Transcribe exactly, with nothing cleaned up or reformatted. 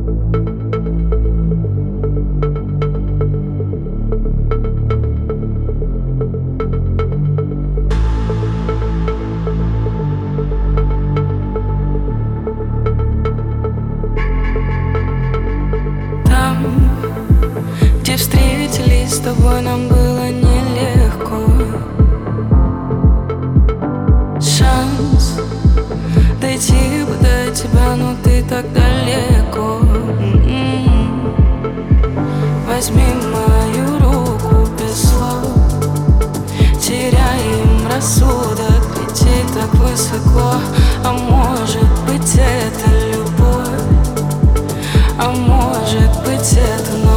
Встретились с тобой, нам было нелегко. Шанс дойти бы до тебя, но ты так далеко. М-м-м. Возьми мою руку без слов. Теряем рассудок, лететь так высоко. А может быть это любовь, а может быть это